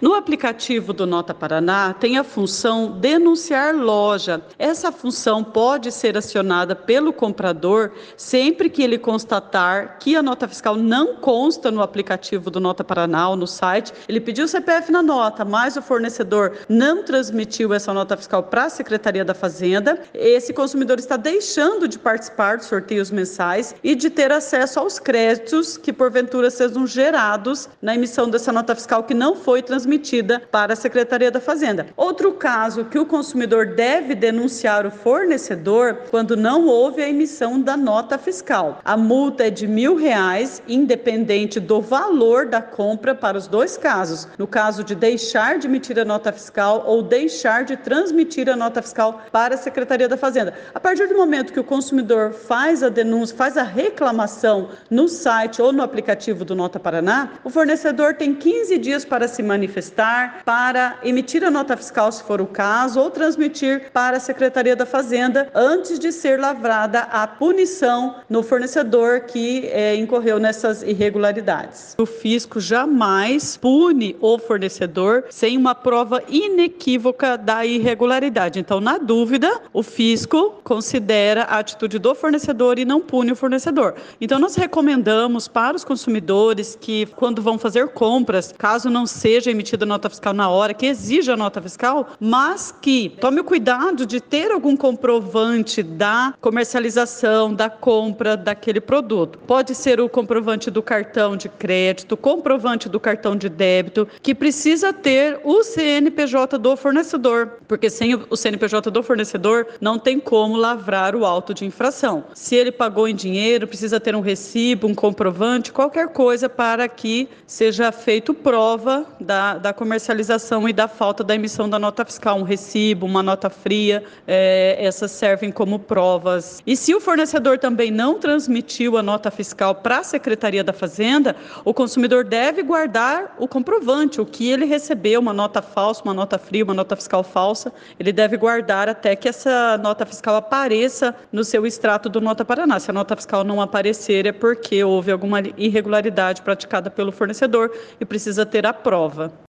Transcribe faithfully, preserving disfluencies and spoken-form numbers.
No aplicativo do Nota Paraná tem a função denunciar loja. Essa função pode ser acionada pelo comprador sempre que ele constatar que a nota fiscal não consta no aplicativo do Nota Paraná ou no site. Ele pediu o C P F na nota, mas o fornecedor não transmitiu essa nota fiscal para a Secretaria da Fazenda. Esse consumidor está deixando de participar dos sorteios mensais e de ter acesso aos créditos que porventura sejam gerados na emissão dessa nota fiscal que não foi transmitida para a Secretaria da Fazenda. Outro caso que o consumidor deve denunciar o fornecedor quando não houve a emissão da nota fiscal. A multa é de mil reais, independente do valor da compra para os dois casos. No caso de deixar de emitir a nota fiscal ou deixar de transmitir a nota fiscal para a Secretaria da Fazenda. A partir do momento que o consumidor faz a denúncia, faz a reclamação no site ou no aplicativo do Nota Paraná, o fornecedor tem quinze dias para se manifestar, para emitir a nota fiscal, se for o caso, ou transmitir para a Secretaria da Fazenda antes de ser lavrada a punição no fornecedor que é, incorreu nessas irregularidades. O fisco jamais pune o fornecedor sem uma prova inequívoca da irregularidade. Então, na dúvida, o fisco considera a atitude do fornecedor e não pune o fornecedor. Então, nós recomendamos para os consumidores que, quando vão fazer compras, caso não seja emitida nota fiscal na hora, que exija nota fiscal, mas que tome o cuidado de ter algum comprovante da comercialização, da compra daquele produto. Pode ser o comprovante do cartão de crédito, comprovante do cartão de débito, que precisa ter o C N P J do fornecedor, porque sem o C N P J do fornecedor não tem como lavrar o auto de infração. Se ele pagou em dinheiro, precisa ter um recibo, um comprovante, qualquer coisa para que seja feito prova da, da comercialização e da falta da emissão da nota fiscal, um recibo, uma nota fria, é, essas servem como provas. E se o fornecedor também não transmitiu a nota fiscal para a Secretaria da Fazenda, o consumidor deve guardar o comprovante, o que ele recebeu, uma nota falsa, uma nota fria, uma nota fiscal falsa, ele deve guardar até que essa nota fiscal apareça no seu extrato do Nota Paraná. Se a nota fiscal não aparecer, é porque houve alguma irregularidade praticada pelo fornecedor e precisa ter a prova.